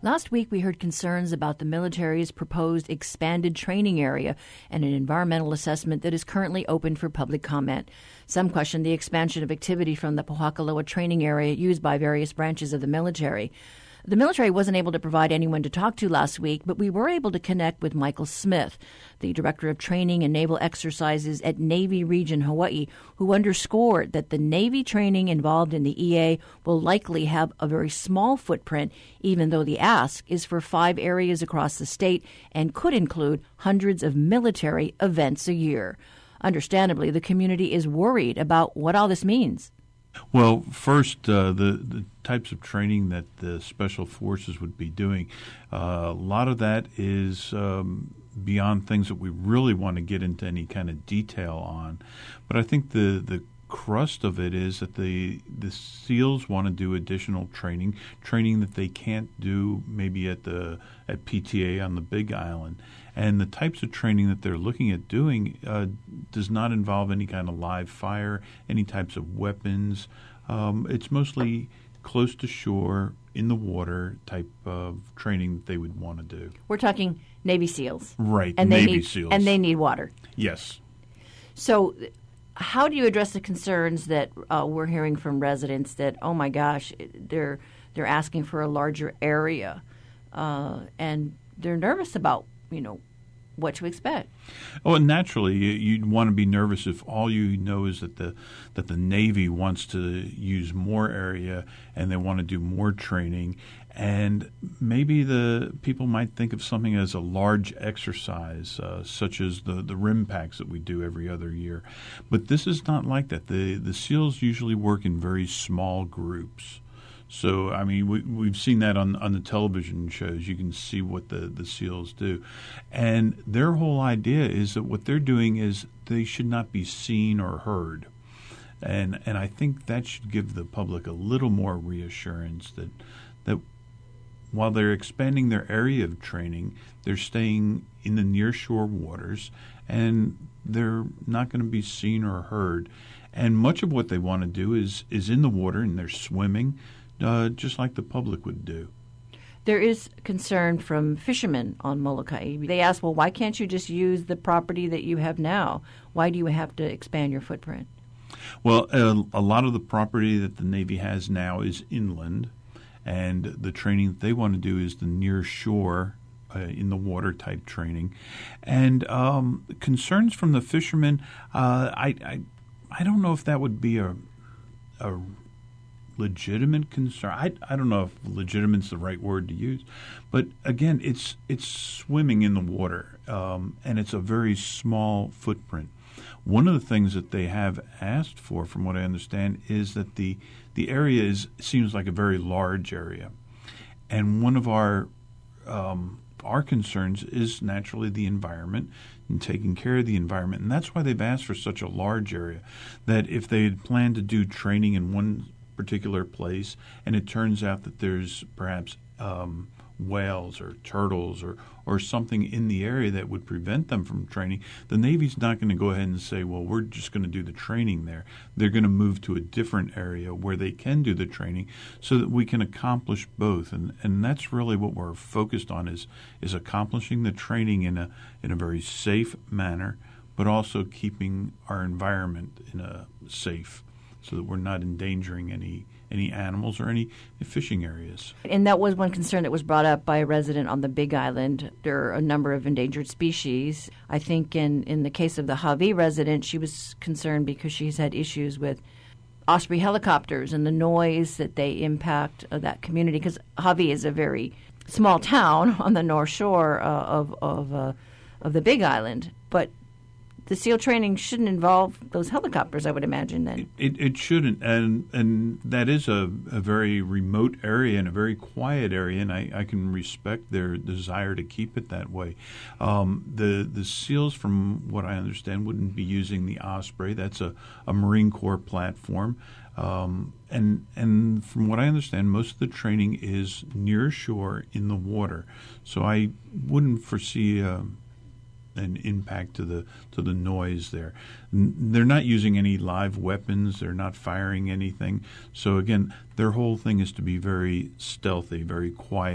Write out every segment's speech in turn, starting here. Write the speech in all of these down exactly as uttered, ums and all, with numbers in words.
Last week, we heard concerns about the military's proposed expanded training area and an environmental assessment that is currently open for public comment. Some question the expansion of activity from the Pohakuloa training area used by various branches of the military. The military wasn't able to provide anyone to talk to last week, but we were able to connect with Michael Smith, the Director of Training and Naval Exercises at Navy Region Hawaii, who underscored that the Navy training involved in the E A will likely have a very small footprint, even though the ask is for five areas across the state and could include hundreds of military events a year. Understandably, the community is worried about what all this means. Well, first, uh, the, the types of training that the Special Forces would be doing, uh, a lot of that is um, beyond things that we really want to get into any kind of detail on. But I think the, the crust of it is that the the SEALs want to do additional training, training that they can't do maybe at the at P T A on the Big Island. And the types of training that they're looking at doing uh, does not involve any kind of live fire, any types of weapons. Um, it's mostly close to shore, in the water type of training that they would want to do. We're talking Navy SEALs. Right, and Navy they need, SEALs. And they need water. Yes. So how do you address the concerns that uh, we're hearing from residents that, oh my gosh, they're they're asking for a larger area, uh, and they're nervous about, you know, what to expect? Oh, and naturally, you'd want to be nervous if all you know is that the that the Navy wants to use more area and they want to do more training. And maybe the people might think of something as a large exercise, uh, such as the, the rim packs that we do every other year. But this is not like that. The the SEALs usually work in very small groups. So, I mean, we, we've seen that on, on the television shows. You can see what the, the SEALs do. And their whole idea is that what they're doing is they should not be seen or heard. And and I think that should give the public a little more reassurance that that while they're expanding their area of training, they're staying in the nearshore waters, and they're not going to be seen or heard. And much of what they want to do is, is in the water, and they're swimming, uh, just like the public would do. There is concern from fishermen on Molokai. They ask, well, why can't you just use the property that you have now? Why do you have to expand your footprint? Well, uh, a lot of the property that the Navy has now is inland, and the training that they want to do is the near shore, uh, in the water type training. And um, concerns from the fishermen, uh, I, I I don't know if that would be a a legitimate concern. I, I don't know if legitimate's the right word to use, but again, it's it's swimming in the water, um, and it's a very small footprint. One of the things that they have asked for, from what I understand, is that the the area is seems like a very large area, and one of our um, our concerns is naturally the environment and taking care of the environment, and that's why they've asked for such a large area. That if they had planned to do training in one particular place, and it turns out that there's perhaps um, whales or turtles or, or something in the area that would prevent them from training, the Navy's not going to go ahead and say, well, we're just going to do the training there. They're going to move to a different area where they can do the training so that we can accomplish both. And and that's really what we're focused on, is is accomplishing the training in a in a very safe manner, but also keeping our environment in a safe, so that we're not endangering any any animals or any fishing areas. And that was one concern that was brought up by a resident on the Big Island. There are a number of endangered species. I think in, in the case of the Hawi resident, she was concerned because she's had issues with Osprey helicopters and the noise that they impact uh, that community, because Hawi is a very small town on the North Shore uh, of of, uh, of the Big Island. But the SEAL training shouldn't involve those helicopters, I would imagine, then. It, it shouldn't, and and that is a, a very remote area and a very quiet area, and I, I can respect their desire to keep it that way. Um, the the SEALs, from what I understand, wouldn't be using the Osprey. That's a, a Marine Corps platform. Um, and and from what I understand, most of the training is near shore in the water. So I wouldn't foresee a an impact to the to the noise there. They're not using any live weapons. They're not firing anything. So again, their whole thing is to be very stealthy, very quiet,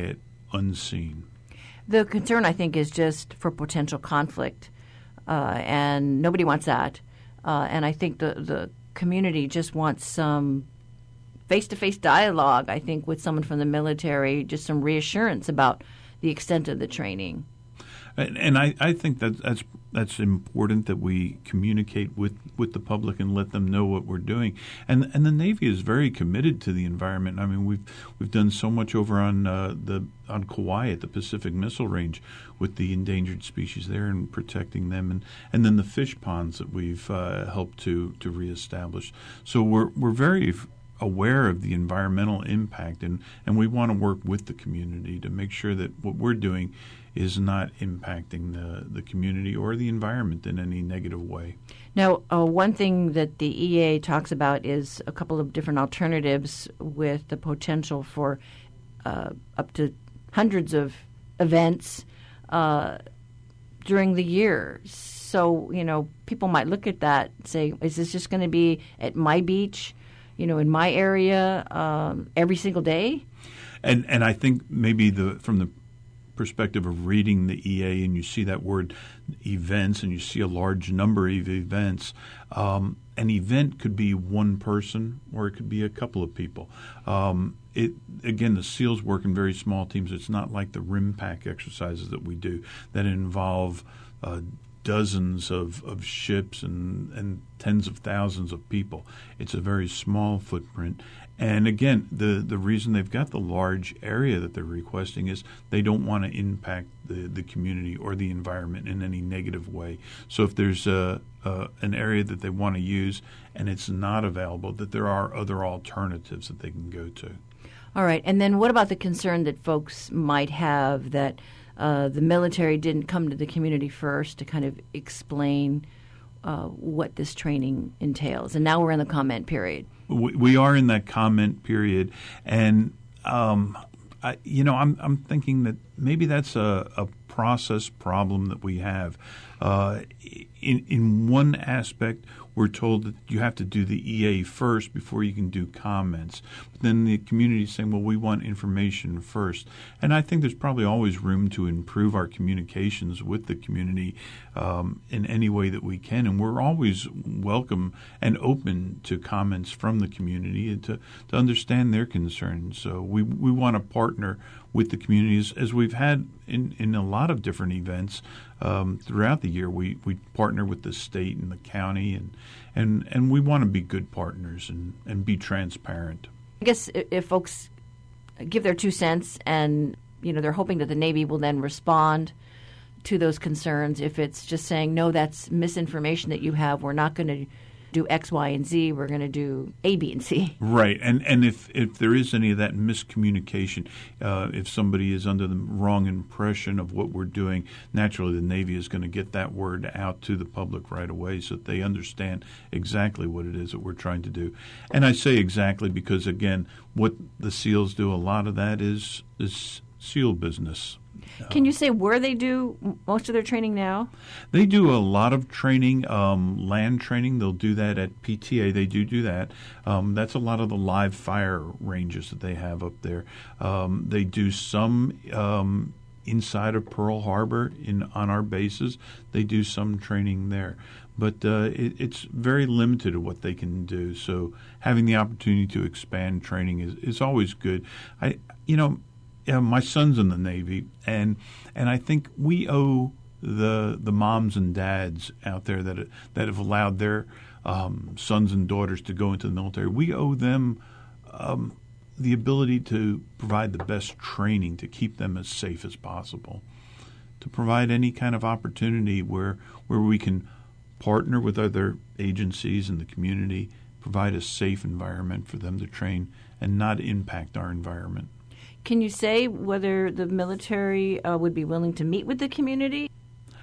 unseen. The concern, I think, is just for potential conflict, uh, and nobody wants that. Uh, and I think the, the community just wants some face-to-face dialogue, I think, with someone from the military, just some reassurance about the extent of the training. And, and I, I think that that's that's important that we communicate with, with the public and let them know what we're doing. And and the Navy is very committed to the environment. I mean, we've we've done so much over on uh, the on Kauai at the Pacific Missile Range with the endangered species there and protecting them, and, and then the fish ponds that we've uh, helped to to reestablish. So we're we're very aware of the environmental impact, and, and we want to work with the community to make sure that what we're doing is not impacting the, the community or the environment in any negative way. Now, uh, one thing that the E A talks about is a couple of different alternatives with the potential for uh, up to hundreds of events uh, during the year. So, you know, people might look at that and say, is this just going to be at my beach, you know, in my area um, every single day? And and I think maybe the from the perspective of reading the E A and you see that word events and you see a large number of events, um, an event could be one person or it could be a couple of people. Um, it again, the SEALs work in very small teams. It's not like the RIMPAC exercises that we do that involve uh, dozens of, of ships and, and tens of thousands of people. It's a very small footprint. And again, the, the reason they've got the large area that they're requesting is they don't want to impact the, the community or the environment in any negative way. So if there's a, a, an area that they want to use and it's not available, that there are other alternatives that they can go to. All right. And then what about the concern that folks might have that uh, the military didn't come to the community first to kind of explain uh, what this training entails? And now we're in the comment period. We, we are in that comment period, and um, I, you know, I'm I'm thinking that maybe that's a, a process problem that we have. Uh, in in one aspect, we're told that you have to do the E A first before you can do comments. But then the community is saying, well, we want information first. And I think there's probably always room to improve our communications with the community um, in any way that we can. And we're always welcome and open to comments from the community and to, to understand their concerns. So we, we want to partner with the communities, as we've had in, in a lot of different events um, throughout the year. We, we partner with the state and the county, and and, and we want to be good partners and, and be transparent. I guess if folks give their two cents and, you know, they're hoping that the Navy will then respond to those concerns. If it's just saying, no, that's misinformation that you have, we're not going to do X, Y, and Z, we're going to do A, B, and C. Right. And and if, if there is any of that miscommunication, uh, if somebody is under the wrong impression of what we're doing, naturally the Navy is going to get that word out to the public right away so that they understand exactly what it is that we're trying to do. And I say exactly because, again, what the SEALs do, a lot of that is is SEAL business. Can you say where they do most of their training now? They do a lot of training, um, land training. They'll do that at P T A. They do do that. Um, that's a lot of the live fire ranges that they have up there. Um, they do some um, inside of Pearl Harbor in on our bases. They do some training there. But uh, it, it's very limited of what they can do. So having the opportunity to expand training is, is always good. I, you know, Yeah, my son's in the Navy, and and I think we owe the the moms and dads out there that that have allowed their um, sons and daughters to go into the military. We owe them um, the ability to provide the best training to keep them as safe as possible, to provide any kind of opportunity where where we can partner with other agencies in the community, provide a safe environment for them to train and not impact our environment. Can you say whether the military uh, would be willing to meet with the community?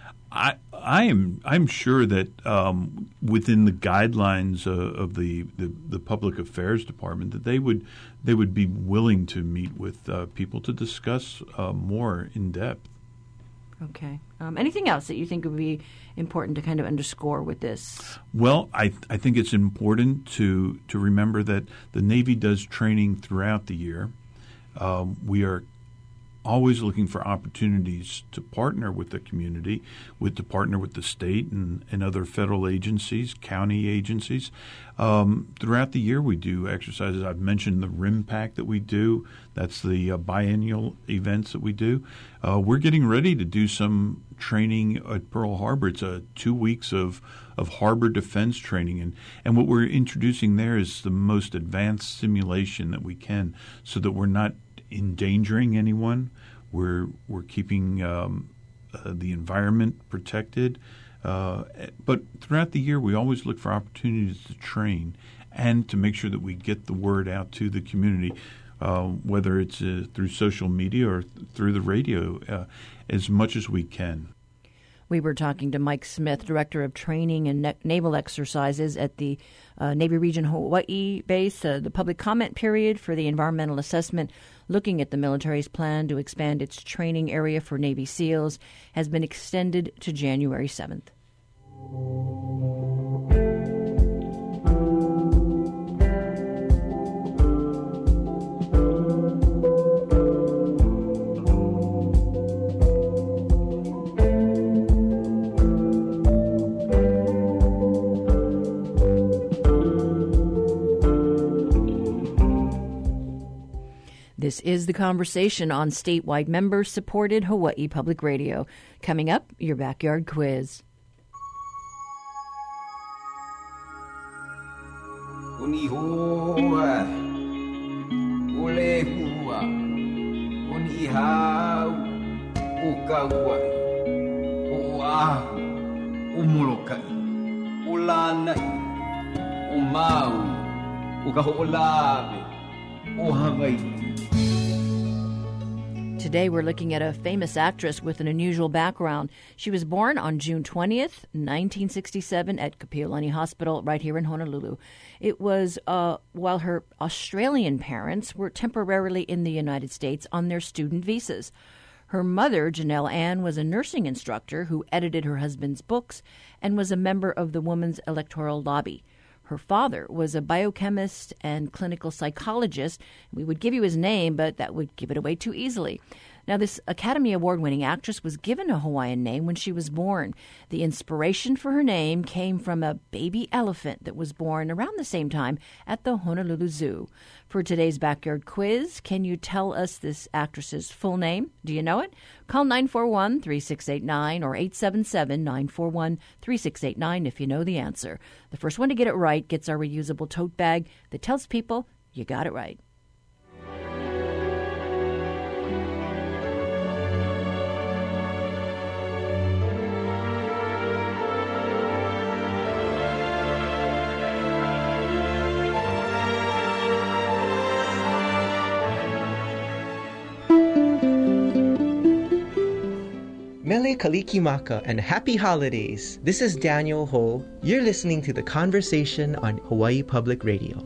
I I am I'm sure that um, within the guidelines uh, of the, the, the Public Affairs Department that they would they would be willing to meet with uh, people to discuss uh, more in depth. Okay. Um, anything else that you think would be important to kind of underscore with this? Well, I I think it's important to to remember that the Navy does training throughout the year. Um, we are always looking for opportunities to partner with the community, with to partner with the state and, and other federal agencies, county agencies. Um, throughout the year, we do exercises. I've mentioned the R I M PAC that we do. That's the uh, biennial events that we do. Uh, we're getting ready to do some training at Pearl Harbor. It's uh, two weeks of, of harbor defense training. And, and what we're introducing there is the most advanced simulation that we can so that we're not endangering anyone. We're we're keeping um, uh, the environment protected. Uh, but throughout the year, we always look for opportunities to train and to make sure that we get the word out to the community, uh, whether it's uh, through social media or th- through the radio, uh, as much as we can. We were talking to Mike Smith, Director of Training and Na- Naval Exercises at the uh, Navy Region Hawaii base. Uh, the public comment period for the environmental assessment looking at the military's plan to expand its training area for Navy SEALs has been extended to January seventh. This is The Conversation on statewide member-supported Hawaii Public Radio. Coming up, your backyard quiz. Today we're looking at a famous actress with an unusual background. She was born on June twentieth, nineteen sixty-seven at Kapiolani Hospital right here in Honolulu. It was uh, while her Australian parents were temporarily in the United States on their student visas. Her mother, Janelle Ann, was a nursing instructor who edited her husband's books and was a member of the Women's Electoral Lobby. Her father was a biochemist and clinical psychologist. We would give you his name, but that would give it away too easily. Now, this Academy Award-winning actress was given a Hawaiian name when she was born. The inspiration for her name came from a baby elephant that was born around the same time at the Honolulu Zoo. For today's Backyard Quiz, can you tell us this actress's full name? Do you know it? Call nine four one, three six eight nine or eight seven seven, nine four one, three six eight nine if you know the answer. The first one to get it right gets our reusable tote bag that tells people you got it right. Mele Kalikimaka and happy holidays. This is Daniel Ho. You're listening to The Conversation on Hawaii Public Radio.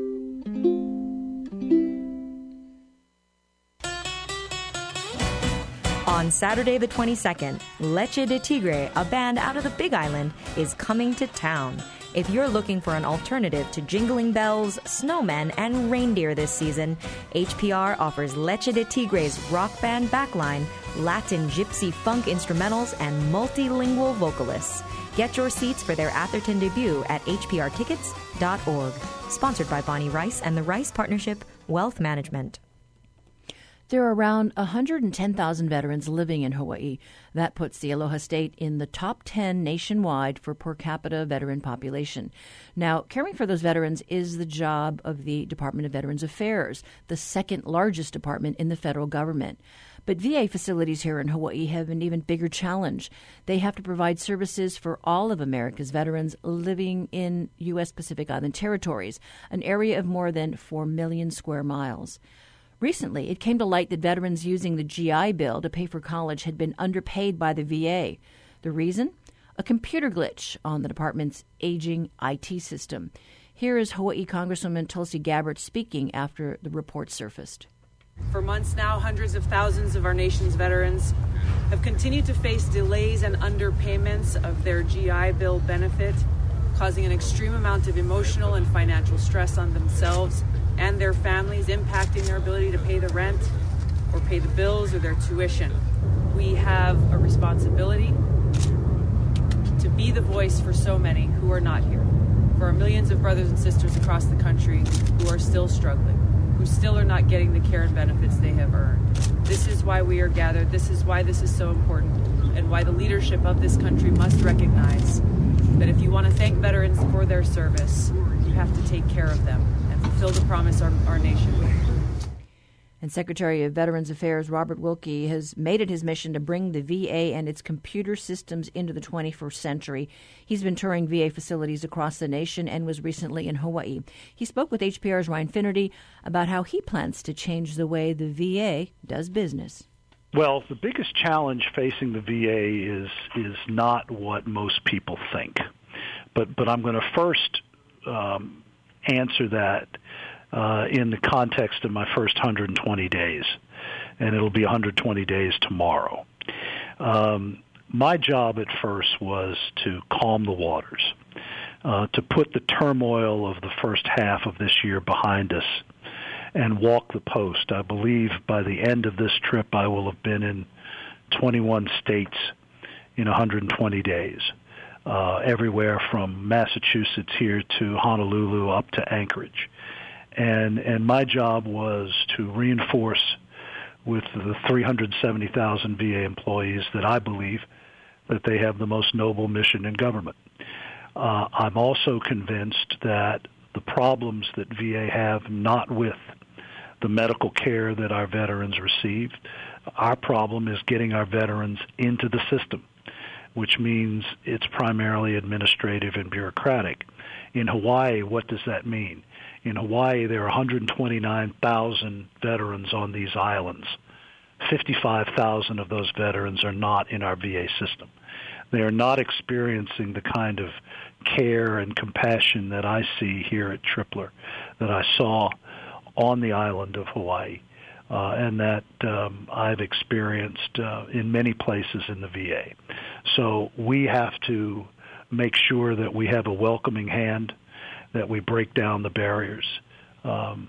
On Saturday the twenty-second, Leche de Tigre, a band out of the Big Island, is coming to town. If you're looking for an alternative to jingling bells, snowmen, and reindeer this season, H P R offers Leche de Tigre's rock band backline, Latin gypsy funk instrumentals, and multilingual vocalists. Get your seats for their Atherton debut at h p r tickets dot org. Sponsored by Bonnie Rice and the Rice Partnership Wealth Management. There are around one hundred ten thousand veterans living in Hawaii. That puts the Aloha State in the top ten nationwide for per capita veteran population. Now, caring for those veterans is the job of the Department of Veterans Affairs, the second largest department in the federal government. But V A facilities here in Hawaii have an even bigger challenge. They have to provide services for all of America's veterans living in U S. Pacific Island territories, an area of more than four million square miles. Recently, it came to light that veterans using the G I Bill to pay for college had been underpaid by the V A. The reason? A computer glitch on the department's aging I T system. Here is Hawaii Congresswoman Tulsi Gabbard speaking after the report surfaced. For months now, hundreds of thousands of our nation's veterans have continued to face delays and underpayments of their G I Bill benefit, causing an extreme amount of emotional and financial stress on themselves and their families, impacting their ability to pay the rent, or pay the bills or their tuition. We have a responsibility to be the voice for so many who are not here, for our millions of brothers and sisters across the country who are still struggling, who still are not getting the care and benefits they have earned. This is why we are gathered. This is why this is so important, and why the leadership of this country must recognize that if you want to thank veterans for their service, you have to take care of them and fulfill the promise our, our nation made. And Secretary of Veterans Affairs Robert Wilkie has made it his mission to bring the V A and its computer systems into the twenty-first century. He's been touring V A facilities across the nation and was recently in Hawaii. He spoke with H P R's Ryan Finnerty about how he plans to change the way the V A does business. Well, the biggest challenge facing the V A is is not what most people think. But, but I'm going to first um, answer that Uh, in the context of my first one hundred twenty days, and it'll be one hundred twenty days tomorrow. Um, my job at first was to calm the waters, uh, to put the turmoil of the first half of this year behind us and walk the post. I believe by the end of this trip I will have been in twenty-one states in one hundred twenty days, uh, everywhere from Massachusetts here to Honolulu up to Anchorage. And and my job was to reinforce with the three hundred seventy thousand V A employees that I believe that they have the most noble mission in government. Uh, I'm also convinced that the problems that V A have, not with the medical care that our veterans receive, our problem is getting our veterans into the system, which means it's primarily administrative and bureaucratic. In Hawaii, what does that mean? In Hawaii, there are one hundred twenty-nine thousand veterans on these islands. fifty-five thousand of those veterans are not in our V A system. They are not experiencing the kind of care and compassion that I see here at Tripler, that I saw on the island of Hawaii, uh, and that um, I've experienced uh, in many places in the V A. So we have to make sure that we have a welcoming hand, that we break down the barriers um,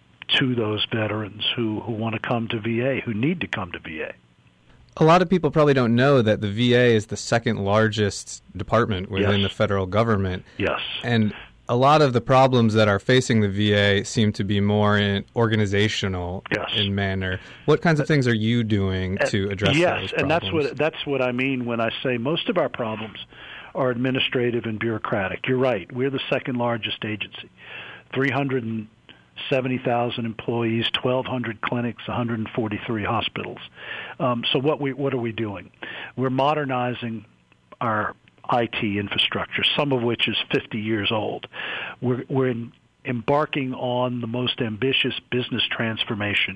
to those veterans who, who want to come to V A, who need to come to V A. A lot of people probably don't know that the V A is the second largest department within Yes. the federal government. Yes. And a lot of the problems that are facing the V A seem to be more in organizational Yes. in manner. What kinds of things are you doing to address yes, those problems? Yes, and that's what that's what I mean when I say most of our problems are administrative and bureaucratic. You're right. We're the second largest agency. three hundred seventy thousand employees, twelve hundred clinics, one hundred forty-three hospitals. Um, so what we what are we doing? We're modernizing our I T infrastructure, some of which is fifty years old. We're, we're in, embarking on the most ambitious business transformation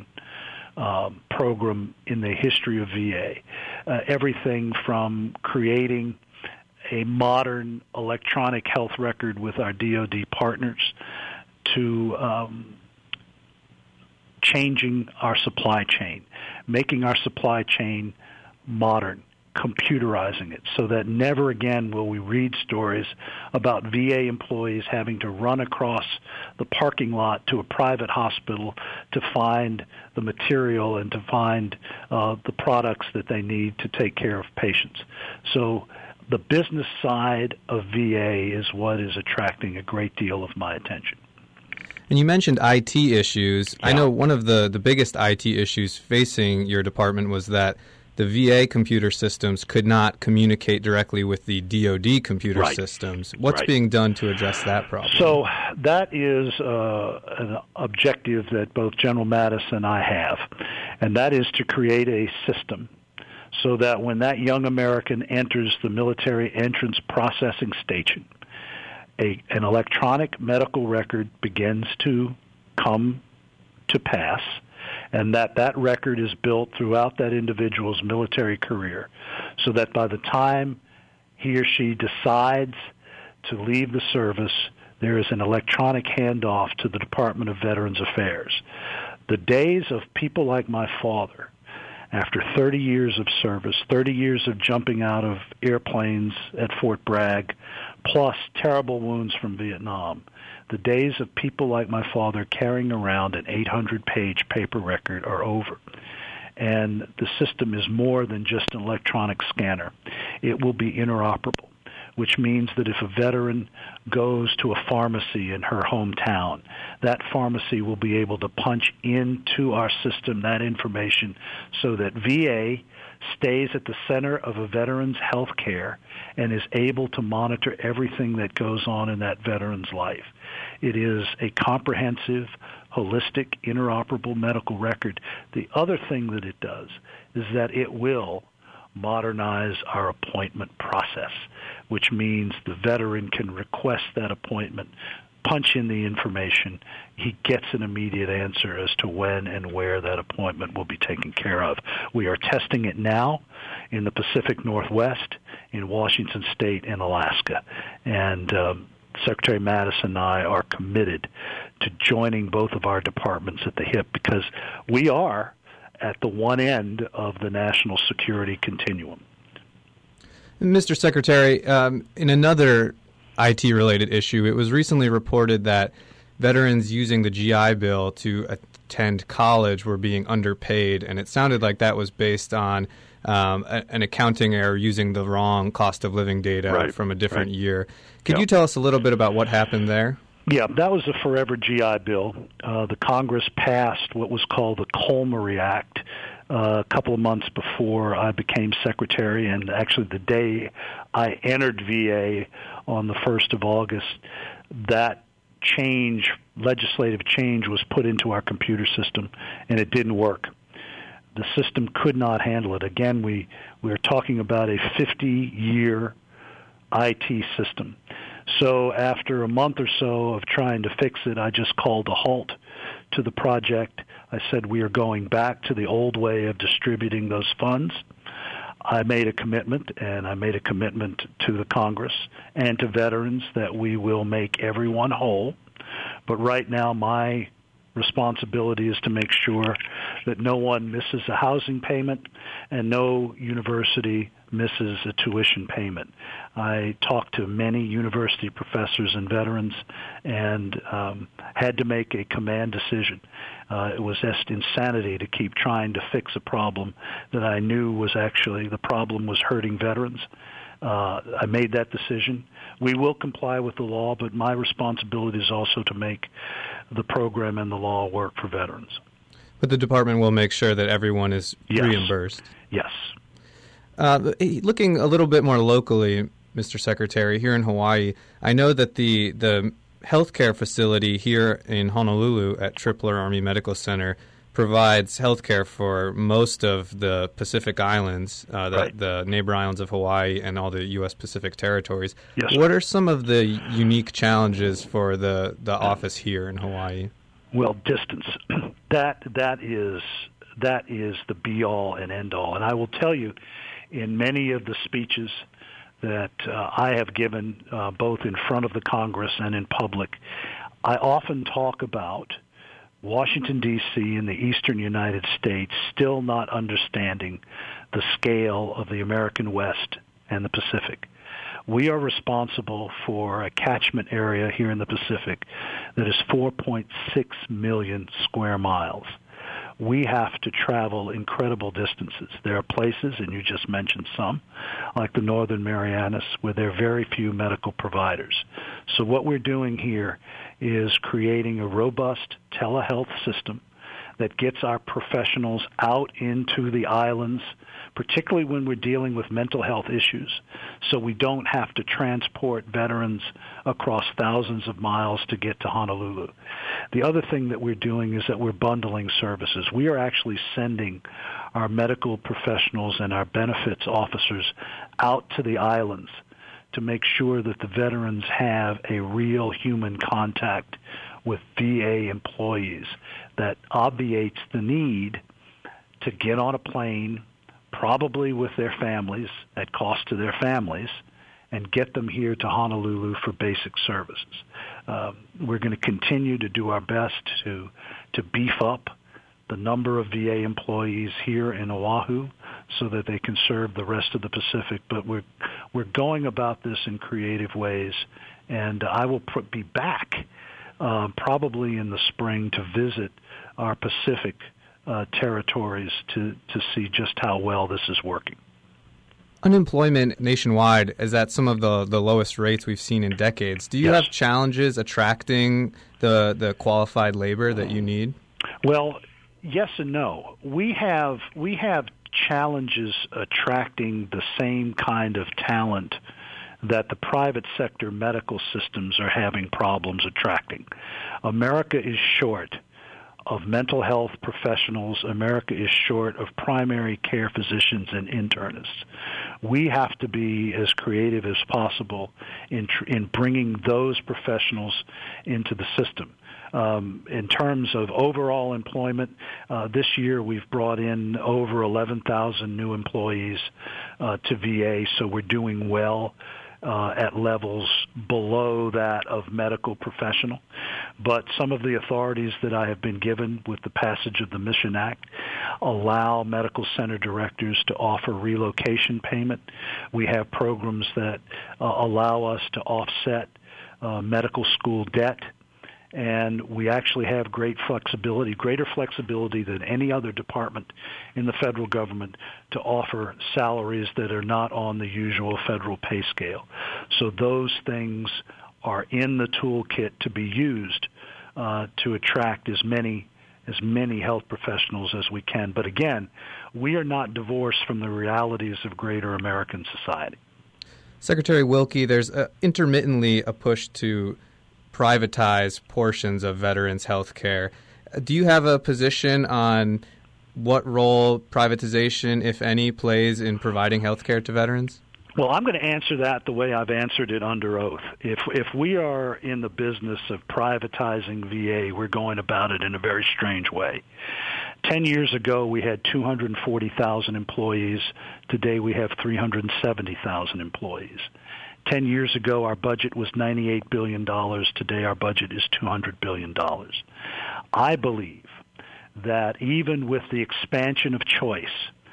um, program in the history of V A. Uh, everything from creating a modern electronic health record with our D O D partners to um, changing our supply chain, making our supply chain modern, computerizing it so that never again will we read stories about V A employees having to run across the parking lot to a private hospital to find the material and to find uh, the products that they need to take care of patients. So the business side of V A is what is attracting a great deal of my attention. And you mentioned I T issues. Yeah. I know one of the, the biggest I T issues facing your department was that the V A computer systems could not communicate directly with the D O D computer right. systems. What's right. being done to address that problem? So that is uh, an objective that both General Mattis and I have, and that is to create a system so that when that young American enters the military entrance processing station, a, an electronic medical record begins to come to pass, and that that record is built throughout that individual's military career, so that by the time he or she decides to leave the service, there is an electronic handoff to the Department of Veterans Affairs. The days of people like my father, after thirty years of service, thirty years of jumping out of airplanes at Fort Bragg, plus terrible wounds from Vietnam, the days of people like my father carrying around an eight hundred page paper record are over. And the system is more than just an electronic scanner. It will be interoperable, which means that if a veteran goes to a pharmacy in her hometown, that pharmacy will be able to punch into our system that information so that V A stays at the center of a veteran's health care and is able to monitor everything that goes on in that veteran's life. It is a comprehensive, holistic, interoperable medical record. The other thing that it does is that it will modernize our appointment process, which means the veteran can request that appointment, punch in the information, he gets an immediate answer as to when and where that appointment will be taken care of. We are testing it now in the Pacific Northwest, in Washington State, and Alaska. And um, Secretary Mattis and I are committed to joining both of our departments at the hip because we are at the one end of the national security continuum. Mister Secretary, um, in another I T-related issue, it was recently reported that veterans using the G I Bill to attend college were being underpaid, and it sounded like that was based on um, a, an accounting error using the wrong cost of living data right, from a different right. year. Could yeah. you tell us a little bit about what happened there? Yeah, that was a forever G I Bill. Uh, the Congress passed what was called the Colmary Act uh, a couple of months before I became secretary, and actually the day I entered V A on the first of August, that change, legislative change, was put into our computer system, and it didn't work. The system could not handle it. Again, we, we are talking about a fifty-year I T system. So after a month or so of trying to fix it, I just called a halt to the project. I said we are going back to the old way of distributing those funds. I made a commitment, and I made a commitment to the Congress and to veterans that we will make everyone whole. But right now, my responsibility is to make sure that no one misses a housing payment and no university misses a tuition payment. I talked to many university professors and veterans and um, had to make a command decision. Uh, it was just insanity to keep trying to fix a problem that I knew was actually, the problem was hurting veterans. Uh, I made that decision. We will comply with the law, but my responsibility is also to make the program and the law work for veterans. But the department will make sure that everyone is yes. reimbursed. Yes. Uh, looking a little bit more locally, Mister Secretary, here in Hawaii, I know that the the healthcare facility here in Honolulu at Tripler Army Medical Center provides healthcare for most of the Pacific Islands, uh, the, right. the neighbor islands of Hawaii and all the U S Pacific territories. Yes, what sir. are some of the unique challenges for the, the office here in Hawaii? Well, distance. that that is that is the be-all and end-all. And I will tell you, in many of the speeches that uh, I have given, uh, both in front of the Congress and in public, I often talk about Washington, D C and the eastern United States still not understanding the scale of the American West and the Pacific. We are responsible for a catchment area here in the Pacific that is four point six million square miles. We have to travel incredible distances. There are places, and you just mentioned some, like the Northern Marianas, where there are very few medical providers. So what we're doing here is creating a robust telehealth system that gets our professionals out into the islands, particularly when we're dealing with mental health issues, so we don't have to transport veterans across thousands of miles to get to Honolulu. The other thing that we're doing is that we're bundling services. We are actually sending our medical professionals and our benefits officers out to the islands to make sure that the veterans have a real human contact with V A employees that obviates the need to get on a plane, probably with their families, at cost to their families, and get them here to Honolulu for basic services. Uh, we're going to continue to do our best to to beef up the number of V A employees here in Oahu so that they can serve the rest of the Pacific. But we're we're going about this in creative ways, and I will pr- be back uh, probably in the spring to visit our Pacific uh, territories to, to see just how well this is working. Unemployment nationwide is at some of the, the lowest rates we've seen in decades. Do you Yes. have challenges attracting the, the qualified labor that you need? Well, yes and no. We have we have challenges attracting the same kind of talent that the private sector medical systems are having problems attracting. America is short of mental health professionals. America is short of primary care physicians and internists. We have to be as creative as possible in tr- in bringing those professionals into the system. Um, in terms of overall employment, uh, this year we've brought in over eleven thousand new employees uh, to V A, so we're doing well uh, at levels below that of medical professional. But some of the authorities that I have been given with the passage of the Mission Act allow medical center directors to offer relocation payment. We have programs that uh, allow us to offset uh, medical school debt. And we actually have great flexibility, greater flexibility than any other department in the federal government to offer salaries that are not on the usual federal pay scale. So those things are in the toolkit to be used uh, to attract as many as many health professionals as we can. But again, we are not divorced from the realities of greater American society. Secretary Wilkie, there's uh, intermittently a push to privatize portions of veterans' health care. Do you have a position on what role privatization, if any, plays in providing health care to veterans? Well, I'm going to answer that the way I've answered it under oath. If if we are in the business of privatizing V A, we're going about it in a very strange way. Ten years ago, we had two hundred forty thousand employees. Today, we have three hundred seventy thousand employees. Ten years ago, our budget was ninety-eight billion dollars. Today, our budget is two hundred billion dollars. I believe that even with the expansion of choice,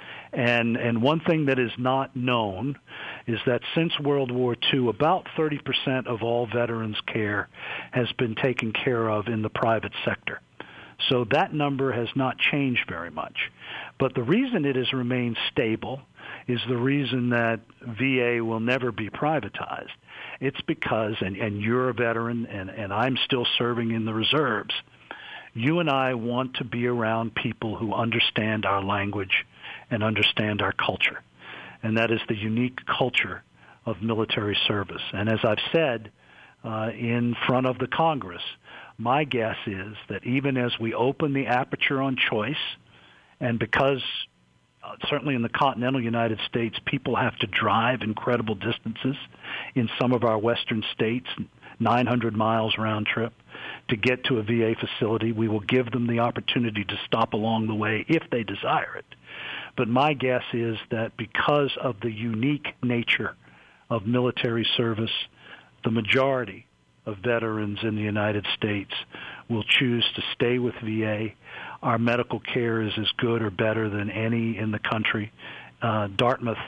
and, and one thing that is not known is that since World War Two, about thirty percent of all veterans' care has been taken care of in the private sector. So that number has not changed very much. But the reason it has remained stable is the reason that V A will never be privatized. It's because, and, and you're a veteran, and, and I'm still serving in the reserves, you and I want to be around people who understand our language and understand our culture. And that is the unique culture of military service. And as I've said uh, in front of the Congress, my guess is that even as we open the aperture on choice, and because Uh, certainly in the continental United States, people have to drive incredible distances in some of our western states, nine hundred miles round trip, to get to a V A facility. We will give them the opportunity to stop along the way if they desire it. But my guess is that because of the unique nature of military service, the majority of veterans in the United States will choose to stay with V A. Our medical care is as good or better than any in the country. Uh, Dartmouth,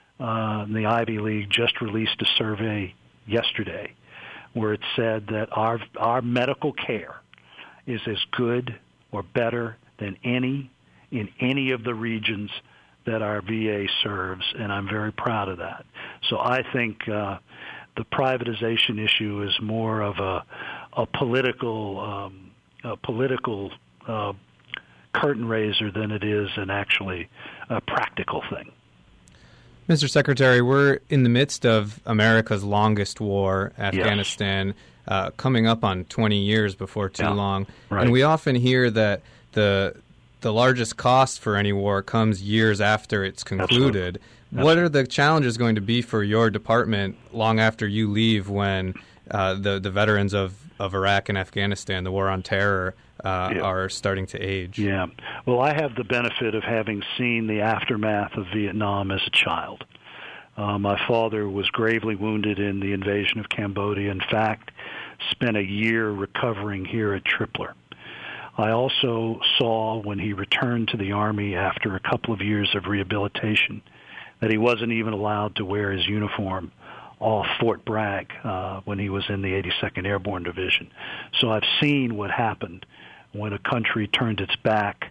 uh, the Ivy League, just released a survey yesterday where it said that our our medical care is as good or better than any in any of the regions that our V A serves, and I'm very proud of that. So I think uh, the privatization issue is more of a, a political um, a political uh, curtain raiser than it is an actually a practical thing. Mister Secretary, we're in the midst of America's longest war, Afghanistan, yes. uh, coming up on twenty years before too yeah, long. Right. And we often hear that the the largest cost for any war comes years after it's concluded. Absolutely. What are the challenges going to be for your department long after you leave when uh, the, the veterans of, of Iraq and Afghanistan, the war on terror, uh, yeah. are starting to age? Yeah. Well, I have the benefit of having seen the aftermath of Vietnam as a child. Uh, my father was gravely wounded in the invasion of Cambodia. In fact, spent a year recovering here at Tripler. I also saw when he returned to the Army after a couple of years of rehabilitation that he wasn't even allowed to wear his uniform off Fort Bragg uh, when he was in the eighty-second Airborne Division. So I've seen what happened when a country turned its back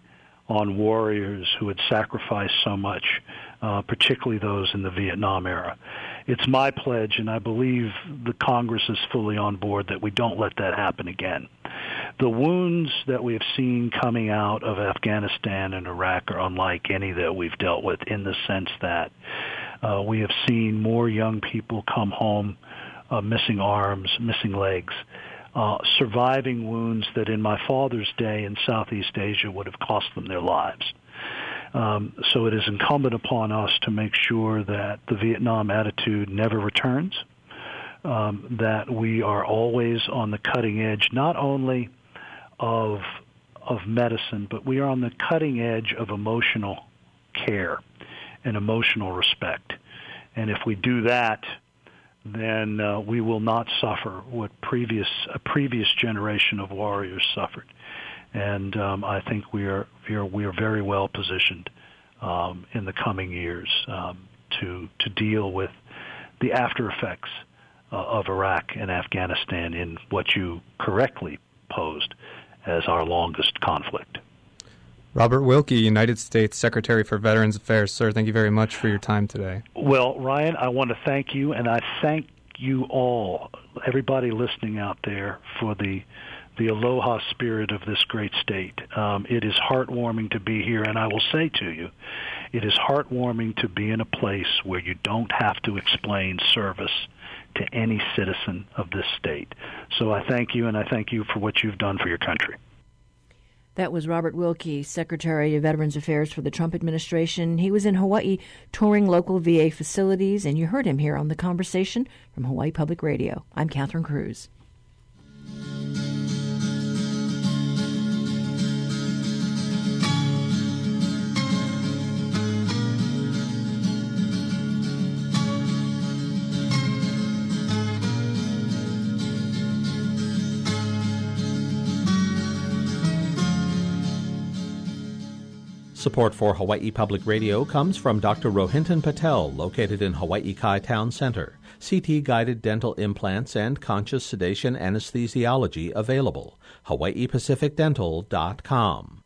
on warriors who had sacrificed so much, uh, particularly those in the Vietnam era. It's my pledge, and I believe the Congress is fully on board, that we don't let that happen again. The wounds that we have seen coming out of Afghanistan and Iraq are unlike any that we've dealt with, in the sense that uh, we have seen more young people come home uh, missing arms, missing legs, uh, surviving wounds that in my father's day in Southeast Asia would have cost them their lives. Um, so it is incumbent upon us to make sure that the Vietnam attitude never returns, um, that we are always on the cutting edge, not only of of medicine, but we are on the cutting edge of emotional care and emotional respect. And if we do that, then uh, we will not suffer what previous a previous generation of warriors suffered. And um, I think we are we are we are very well positioned um, in the coming years um, to to deal with the after effects uh, of Iraq and Afghanistan in what you correctly posed as our longest conflict. Robert Wilkie, United States Secretary for Veterans Affairs. Sir, thank you very much for your time today. Well, Ryan, I want to thank you, and I thank you all, everybody listening out there, for the the aloha spirit of this great state. Um, it is heartwarming to be here, and I will say to you, it is heartwarming to be in a place where you don't have to explain service to any citizen of this state. So I thank you, and I thank you for what you've done for your country. That was Robert Wilkie, Secretary of Veterans Affairs for the Trump administration. He was in Hawaii touring local V A facilities, and you heard him here on The Conversation from Hawaii Public Radio. I'm Catherine Cruz. Support for Hawaii Public Radio comes from Doctor Rohinton Patel, located in Hawaii Kai Town Center. C T-guided dental implants and conscious sedation anesthesiology available. Hawaii Pacific Dental dot com.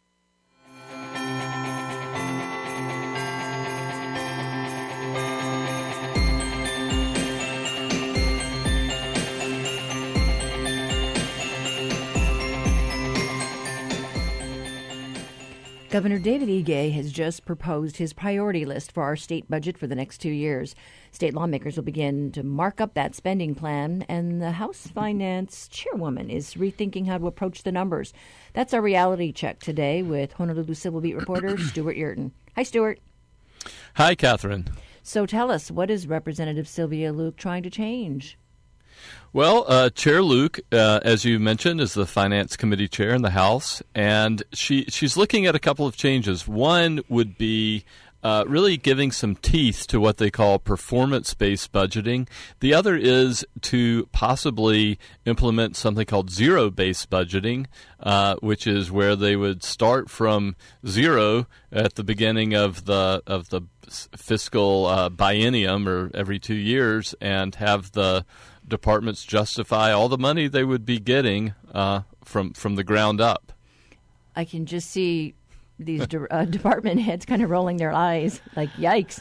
Governor David Ige has just proposed his priority list for our state budget for the next two years. State lawmakers will begin to mark up that spending plan, and the House Finance Chairwoman is rethinking how to approach the numbers. That's our reality check today with Honolulu Civil Beat reporter Stuart Yurton. Hi, Stuart. Hi, Catherine. So tell us, what is Representative Sylvia Luke trying to change? Well, uh, Chair Luke, uh, as you mentioned, is the Finance Committee Chair in the House, and she she's looking at a couple of changes. One would be uh, really giving some teeth to what they call performance-based budgeting. The other is to possibly implement something called zero-based budgeting, uh, which is where they would start from zero at the beginning of the of the fiscal uh, biennium, or every two years, and have the departments justify all the money they would be getting uh, from from the ground up. I can just see these de- uh, department heads kind of rolling their eyes, like, yikes.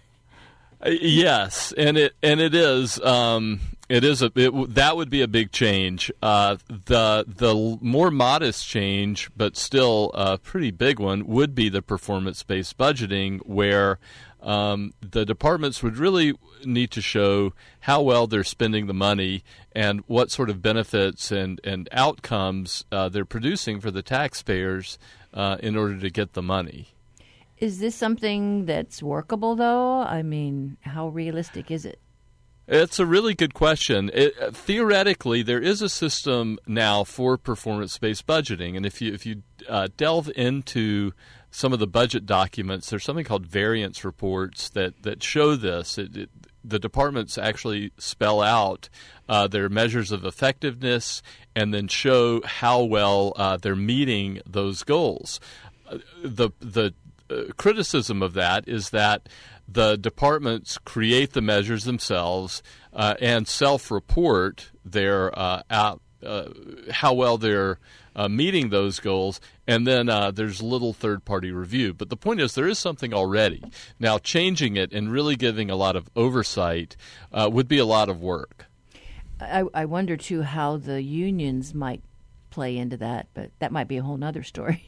Uh, yes, and it and it is um, it is a it, that would be a big change. Uh, the the more modest change, but still a pretty big one, would be the performance-based budgeting, where Um, the departments would really need to show how well they're spending the money and what sort of benefits and, and outcomes uh, they're producing for the taxpayers uh, in order to get the money. Is this something that's workable, though? I mean, how realistic is it? It's a really good question. It, uh, theoretically, there is a system now for performance-based budgeting, and if you if you uh, delve into some of the budget documents, there's something called variance reports that, that show this. It, it, the departments actually spell out uh, their measures of effectiveness and then show how well uh, they're meeting those goals. Uh, the the uh, criticism of that is that the departments create the measures themselves uh, and self-report their uh, out, uh, how well they're uh, meeting those goals, and then uh, there's little third-party review. But the point is there is something already. Now, changing it and really giving a lot of oversight uh, would be a lot of work. I, I wonder, too, how the unions might play into that, but that might be a whole other story.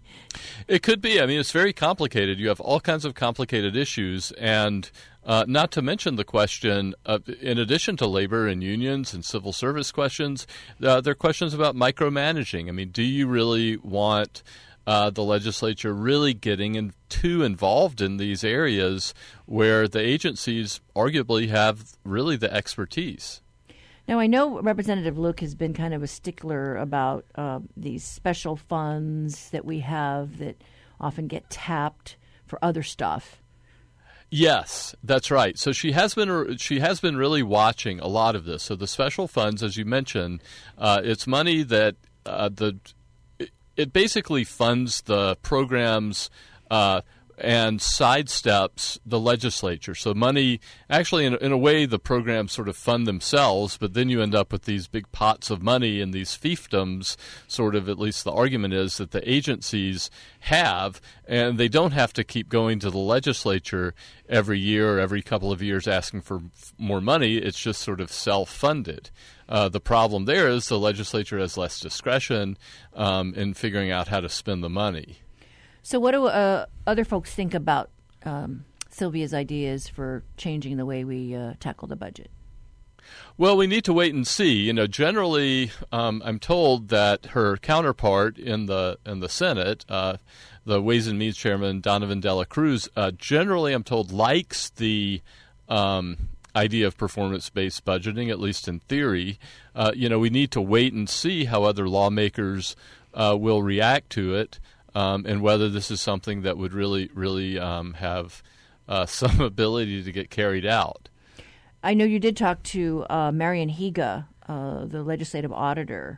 It could be. I mean, it's very complicated. You have all kinds of complicated issues, and uh, not to mention the question, of, in addition to labor and unions and civil service questions, uh, there are questions about micromanaging. I mean, do you really want uh, the legislature really getting in, too involved in these areas where the agencies arguably have really the expertise? Now, I know Representative Luke has been kind of a stickler about uh, these special funds that we have that often get tapped for other stuff. Yes, that's right. So she has been she has been really watching a lot of this. So the special funds, as you mentioned, uh, it's money that uh, the it, it basically funds the programs uh, and sidesteps the legislature. So money, actually, in, in a way, the programs sort of fund themselves, but then you end up with these big pots of money and these fiefdoms, sort of, at least the argument is, that the agencies have, and they don't have to keep going to the legislature every year or every couple of years asking for f- more money. It's just sort of self-funded. Uh, the problem there is the legislature has less discretion um, in figuring out how to spend the money. So what do uh, other folks think about um, Sylvia's ideas for changing the way we uh, tackle the budget? Well, we need to wait and see. You know, generally, um, I'm told that her counterpart in the in the Senate, uh, the Ways and Means Chairman Donovan Dela Cruz, uh, generally, I'm told, likes the um, idea of performance-based budgeting, at least in theory. Uh, you know, we need to wait and see how other lawmakers uh, will react to it. Um, and whether this is something that would really, really um, have uh, some ability to get carried out. I know you did talk to uh, Marian Higa, uh, the legislative auditor.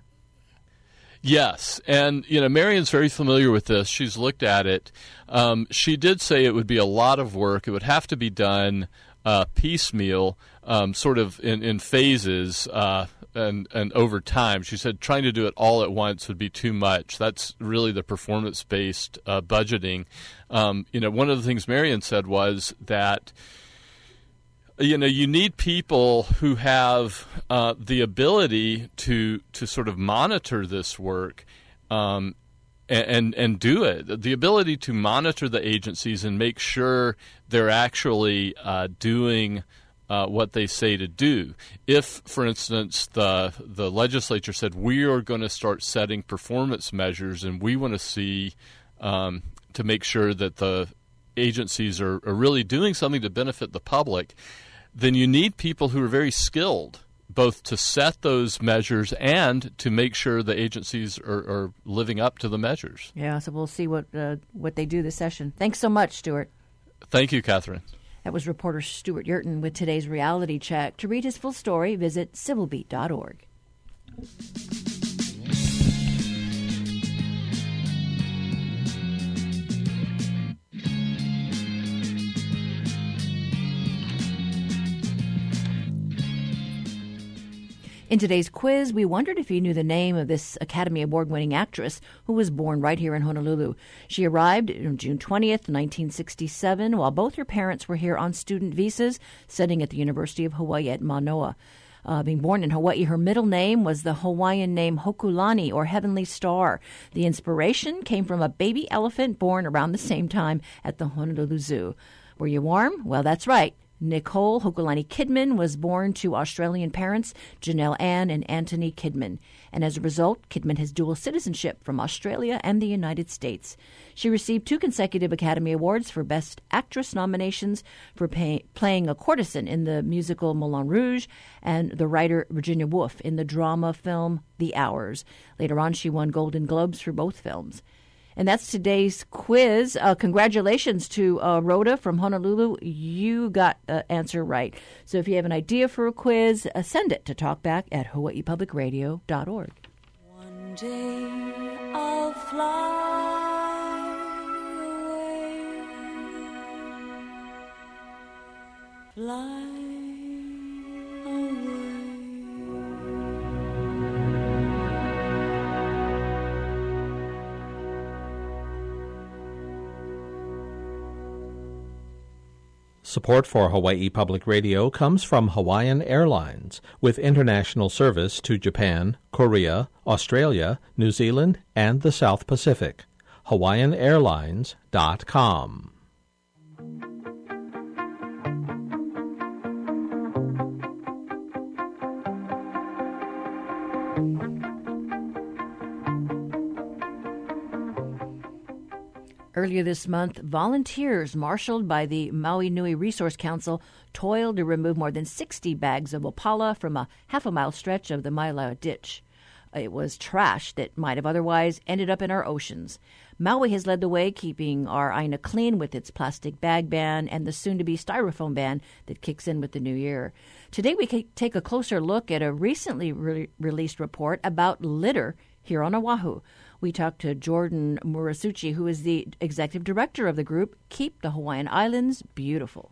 Yes, and you know Marian's very familiar with this. She's looked at it. Um, she did say it would be a lot of work. It would have to be done uh, piecemeal, um, sort of in, in phases. Uh, And, and over time. She said trying to do it all at once would be too much. That's really the performance-based uh, budgeting. Um, you know, one of the things Marian said was that, you know, you need people who have uh, the ability to to sort of monitor this work um, and, and and do it. The ability to monitor the agencies and make sure they're actually uh, doing Uh, what they say to do. If, for instance, the the legislature said we are going to start setting performance measures and we want to see um, to make sure that the agencies are, are really doing something to benefit the public, then you need people who are very skilled both to set those measures and to make sure the agencies are, are living up to the measures. Yeah, so we'll see what uh, what they do this session. Thanks so much, Stuart. Thank you, Catherine. That was reporter Stuart Yurton with today's Reality Check. To read his full story, visit civil beat dot org. In today's quiz, we wondered if you knew the name of this Academy Award-winning actress who was born right here in Honolulu. She arrived on June twentieth, nineteen sixty-seven, while both her parents were here on student visas, studying at the University of Hawaii at Manoa. Uh, being born in Hawaii, her middle name was the Hawaiian name Hokulani, or Heavenly Star. The inspiration came from a baby elephant born around the same time at the Honolulu Zoo. Were you warm? Well, that's right. Nicole Hokulani Kidman was born to Australian parents, Janelle Ann and Anthony Kidman. And as a result, Kidman has dual citizenship from Australia and the United States. She received two consecutive Academy Awards for Best Actress nominations for pay, playing a courtesan in the musical Moulin Rouge and the writer Virginia Woolf in the drama film The Hours. Later on, she won Golden Globes for both films. And that's today's quiz. Uh, congratulations to uh, Rhoda from Honolulu. You got the answer right. So if you have an idea for a quiz, uh, send it to talkback at hawaii public radio dot org. One day I'll fly away, fly away. Support for Hawaii Public Radio comes from Hawaiian Airlines, with international service to Japan, Korea, Australia, New Zealand, and the South Pacific. hawaiian airlines dot com. Earlier this month, volunteers marshaled by the Maui Nui Resource Council toiled to remove more than sixty bags of opala from a half a mile stretch of the Maila Ditch. It was trash that might have otherwise ended up in our oceans. Maui has led the way, keeping our Aina clean with its plastic bag ban and the soon-to-be styrofoam ban that kicks in with the new year. Today we take a closer look at a recently re- released report about litter here on Oahu. We talked to Jordan Murasuchi, who is the executive director of the group Keep the Hawaiian Islands Beautiful.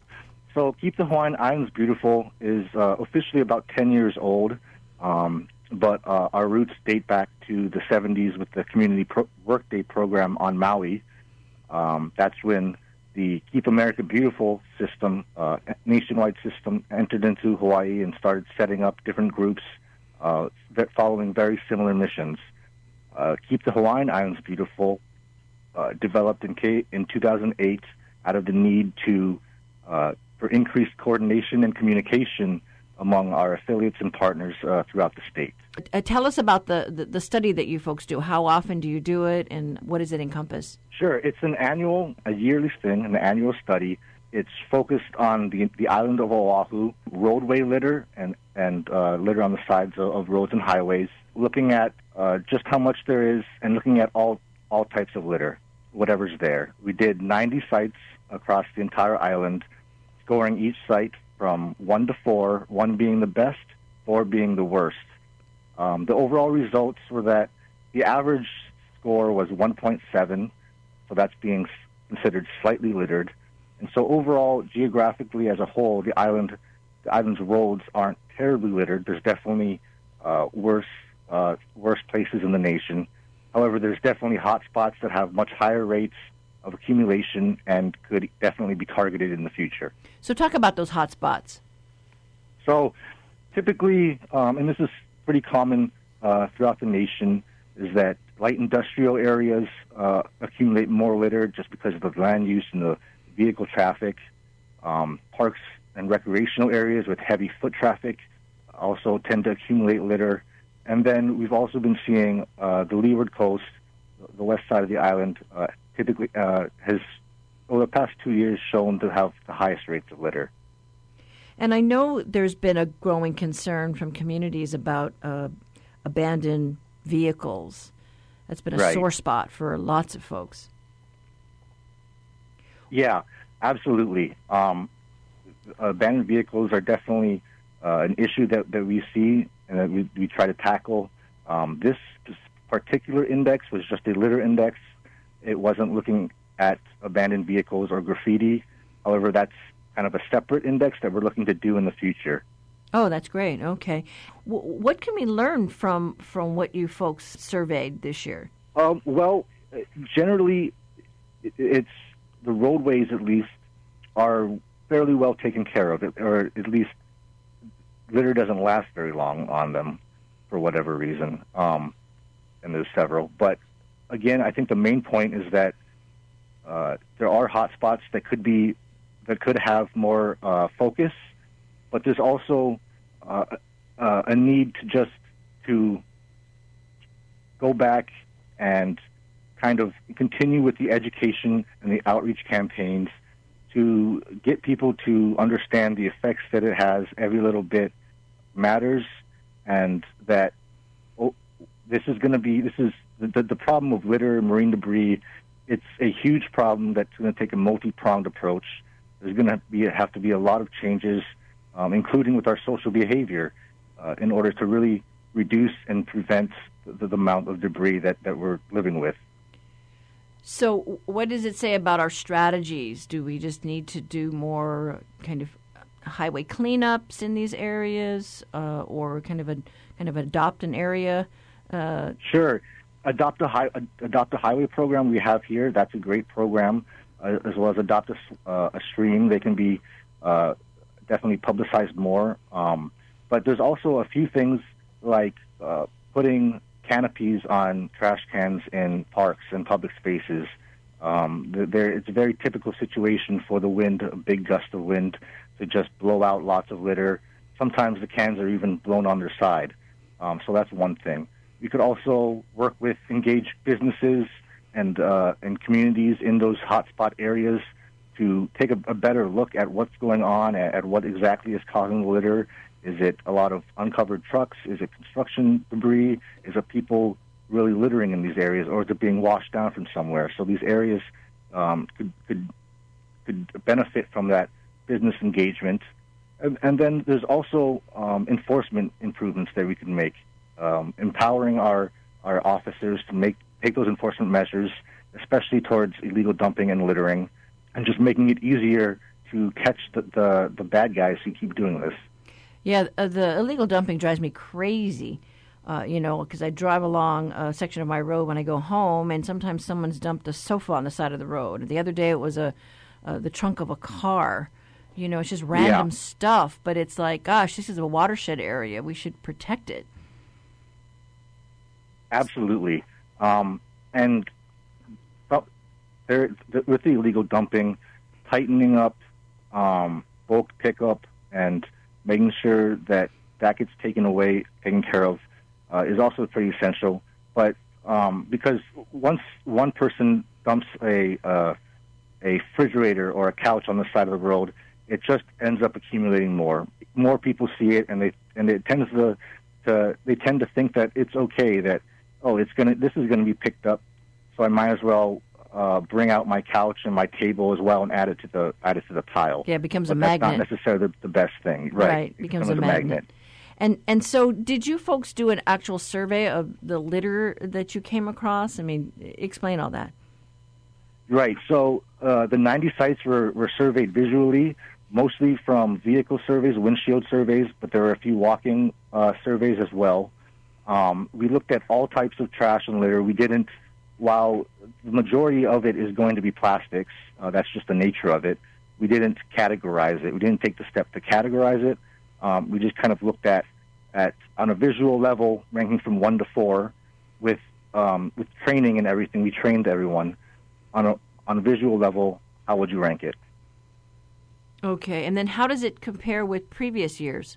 So Keep the Hawaiian Islands Beautiful is uh, officially about ten years old, um, but uh, our roots date back to the seventies with the Community Pro- Workday program on Maui. Um, that's when the Keep America Beautiful system, uh, nationwide system, entered into Hawaii and started setting up different groups uh, following very similar missions. Uh, Keep the Hawaiian Islands Beautiful uh, developed in, K- in two thousand eight out of the need to uh, for increased coordination and communication among our affiliates and partners uh, throughout the state. Uh, tell us about the, the, the study that you folks do. How often do you do it, and what does it encompass? Sure. It's an annual, a yearly thing, an annual study. It's focused on the the island of Oahu, roadway litter and, and uh, litter on the sides of, of roads and highways, looking at uh, just how much there is and looking at all, all types of litter, whatever's there. We did ninety sites across the entire island, scoring each site from one to four, one being the best, four being the worst. Um, the overall results were that the average score was one point seven, so that's being considered slightly littered. And so overall, geographically as a whole, the island, the island's roads aren't terribly littered. There's definitely uh, worse, uh, worse places in the nation. However, there's definitely hot spots that have much higher rates of accumulation and could definitely be targeted in the future. So talk about those hot spots. So typically, um, and this is pretty common uh, throughout the nation, is that light industrial areas uh, accumulate more litter just because of the land use and the vehicle traffic. Um, parks and recreational areas with heavy foot traffic also tend to accumulate litter. And then we've also been seeing uh, the leeward coast, the west side of the island, uh, typically uh, has, over the past two years, shown to have the highest rates of litter. And I know there's been a growing concern from communities about uh, abandoned vehicles. That's been a right. sore spot for lots of folks. Yeah, absolutely. Um, abandoned vehicles are definitely uh, an issue that, that we see and that we, we try to tackle. Um, this particular index was just a litter index. It wasn't looking at abandoned vehicles or graffiti. However, that's kind of a separate index that we're looking to do in the future. Oh, that's great. Okay. W- what can we learn from, from what you folks surveyed this year? Um, well, generally, it's the roadways, at least, are fairly well taken care of, or at least litter doesn't last very long on them for whatever reason, um, and there's several. But, again, I think the main point is that uh, there are hot spots that could be that could have more uh, focus, but there's also uh, uh, a need to just to go back and kind of continue with the education and the outreach campaigns to get people to understand the effects that it has. Every little bit matters, and that oh, this is going to be, this is the, the problem of litter and marine debris. It's a huge problem that's going to take a multi-pronged approach. There's going to be have to be a lot of changes, um, including with our social behavior, uh, in order to really reduce and prevent the, the amount of debris that, that we're living with. So what does it say about our strategies? Do we just need to do more kind of highway cleanups in these areas, uh, or kind of a kind of adopt an area? Uh, sure. Adopt a, high, adopt a highway program we have here. That's a great program. uh, as well as adopt a, uh, a stream. They can be uh, definitely publicized more. Um, but there's also a few things like uh, putting canopies on trash cans in parks and public spaces. Um, there, it's a very typical situation for the wind, a big gust of wind, to just blow out lots of litter. Sometimes the cans are even blown on their side. Um, so that's one thing. We could also work with engaged businesses and uh, and communities in those hotspot areas to take a, a better look at what's going on, at, at what exactly is causing the litter. Is it a lot of uncovered trucks? Is it construction debris? Is it people really littering in these areas, or is it being washed down from somewhere? So these areas um, could, could could benefit from that business engagement. And, and then there's also um, enforcement improvements that we can make, um, empowering our, our officers to make take those enforcement measures, especially towards illegal dumping and littering, and just making it easier to catch the, the, the bad guys who keep doing this. Yeah, uh, the illegal dumping drives me crazy, uh, you know, because I drive along a section of my road when I go home, and sometimes someone's dumped a sofa on the side of the road. The other day it was a uh, the trunk of a car. You know, it's just random yeah. stuff, but it's like, gosh, this is a watershed area. We should protect it. Absolutely. Um, and well, there, with the illegal dumping, tightening up um, bulk pickup and making sure that that gets taken away, taken care of, uh, is also pretty essential. But um, because once one person dumps a uh, a refrigerator or a couch on the side of the road, it just ends up accumulating more. More people see it, and they and it tends to, to they tend to think that it's okay, that oh, it's gonna this is gonna be picked up, so I might as well uh, bring out my couch and my table as well and add it to the add it to the pile. Yeah, it becomes but a that's magnet. Not necessarily the, the best thing, right? Right, it becomes, becomes a, a magnet. magnet. And and so, did you folks do an actual survey of the litter that you came across? I mean, explain all that. Right. So uh, the ninety sites were, were surveyed visually, mostly from vehicle surveys, windshield surveys, but there were a few walking uh, surveys as well. Um, we looked at all types of trash and litter. We didn't, while the majority of it is going to be plastics, uh, that's just the nature of it, we didn't categorize it. We didn't take the step to categorize it. Um, we just kind of looked at, at, on a visual level, ranking from one to four, with um, with training and everything. We trained everyone. On a, on a visual level, how would you rank it? Okay, and then how does it compare with previous years?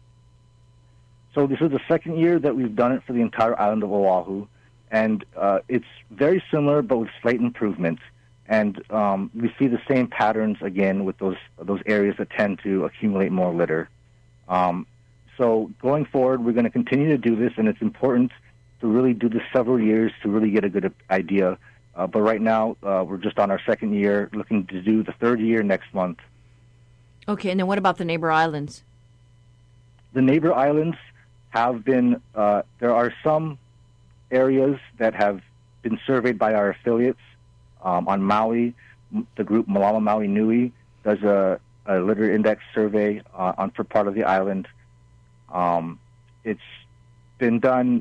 So this is the second year that we've done it for the entire island of Oahu, and uh, it's very similar but with slight improvements. And um, we see the same patterns again with those those areas that tend to accumulate more litter. Um, so going forward, we're going to continue to do this, and it's important to really do this several years to really get a good idea. Uh, but right now, uh, we're just on our second year, looking to do the third year next month. Okay, and then what about the neighbor islands? The neighbor islands have been, uh, there are some areas that have been surveyed by our affiliates. Um, on Maui, the group Malama Maui Nui does a, a litter index survey uh, on for part of the island. Um, it's been done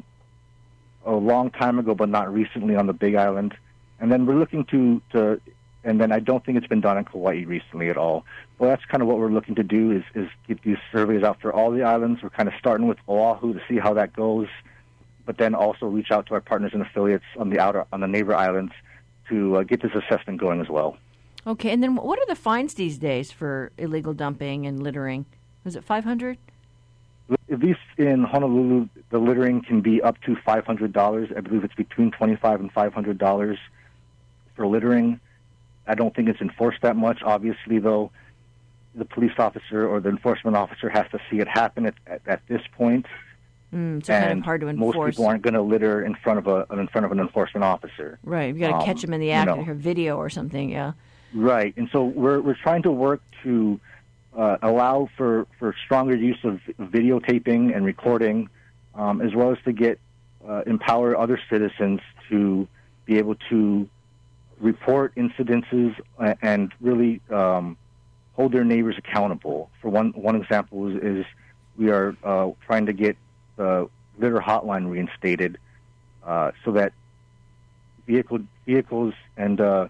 a long time ago, but not recently on the Big Island. And then we're looking to, to, and then I don't think it's been done in Kauai recently at all. Well, that's kind of what we're looking to do is, is get these surveys out for all the islands. We're kind of starting with Oahu to see how that goes, but then also reach out to our partners and affiliates on the outer, on the neighbor islands to uh, get this assessment going as well. Okay, and then what are the fines these days for illegal dumping and littering? Was it five hundred dollars? At least in Honolulu, the littering can be up to five hundred dollars. I believe it's between twenty-five dollars and five hundred dollars for littering. I don't think it's enforced that much. Obviously, though, the police officer or the enforcement officer has to see it happen at, at, at this point. Mm, so and kind of hard to enforce. Most people aren't going to litter in front of a in front of an enforcement officer. Right, you've got to um, catch them in the act, you know. or video or something. Yeah. Right, and so we're we're trying to work to uh, allow for, for stronger use of videotaping and recording, um, as well as to get uh, empower other citizens to be able to report incidences and really um, hold their neighbors accountable. For one one example is, is we are uh, trying to get the litter hotline reinstated uh, so that vehicle vehicles and uh,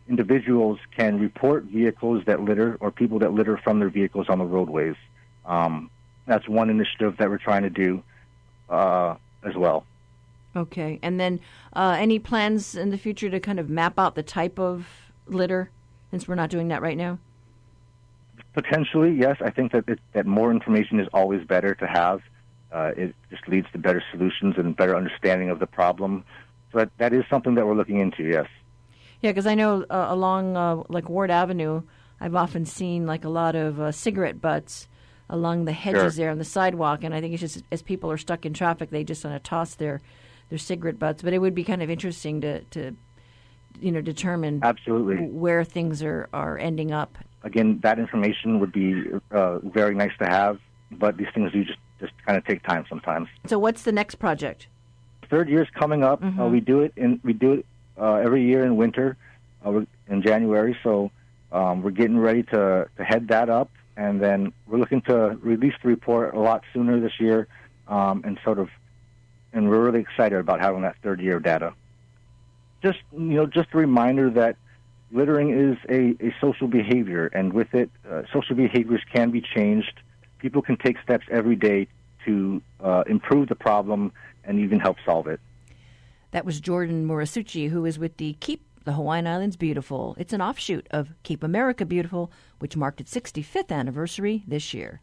individuals can report vehicles that litter or people that litter from their vehicles on the roadways. Um, that's one initiative that we're trying to do uh, as well. Okay. And then uh, any plans in the future to kind of map out the type of litter, since we're not doing that right now? Potentially, yes. I think that it, that more information is always better to have. Uh, it just leads to better solutions and better understanding of the problem. So that, that is something that we're looking into, yes. Yeah, because I know uh, along uh, like Ward Avenue, I've often seen like a lot of uh, cigarette butts along the hedges Sure. there on the sidewalk, and I think it's just as people are stuck in traffic, they just kind of toss their their cigarette butts. But it would be kind of interesting to, to you know, determine Absolutely. where things are, are ending up. Again, that information would be uh, very nice to have, but these things do just, just kind of take time sometimes. So what's the next project? Third year's coming up. Mm-hmm. Uh, we do it in we do it uh, every year in winter, uh, we're in January. So um, we're getting ready to, to head that up, and then we're looking to release the report a lot sooner this year, um, and sort of, and we're really excited about having that third year data. Just you know, just a reminder that littering is a, a social behavior, and with it, uh, social behaviors can be changed. People can take steps every day to uh, improve the problem and even help solve it. That was Jordan Murasuchi, who is with the Keep the Hawaiian Islands Beautiful. It's an offshoot of Keep America Beautiful, which marked its sixty-fifth anniversary this year.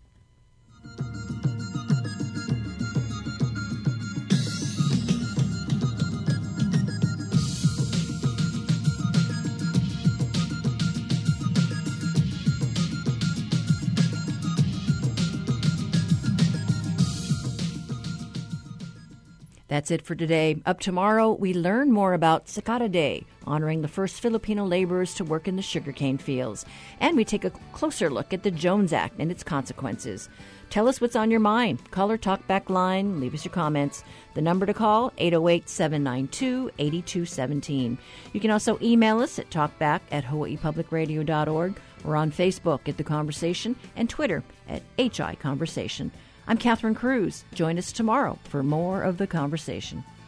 That's it for today. Up tomorrow, we learn more about Sakata Day, honoring the first Filipino laborers to work in the sugarcane fields. And we take a closer look at the Jones Act and its consequences. Tell us what's on your mind. Call or talk back line. Leave us your comments. The number to call, eight oh eight, seven nine two, eight two one seven. You can also email us at talkback at hawaii public radio dot org or on Facebook at The Conversation and Twitter at H I Conversation. I'm Catherine Cruz. Join us tomorrow for more of The Conversation.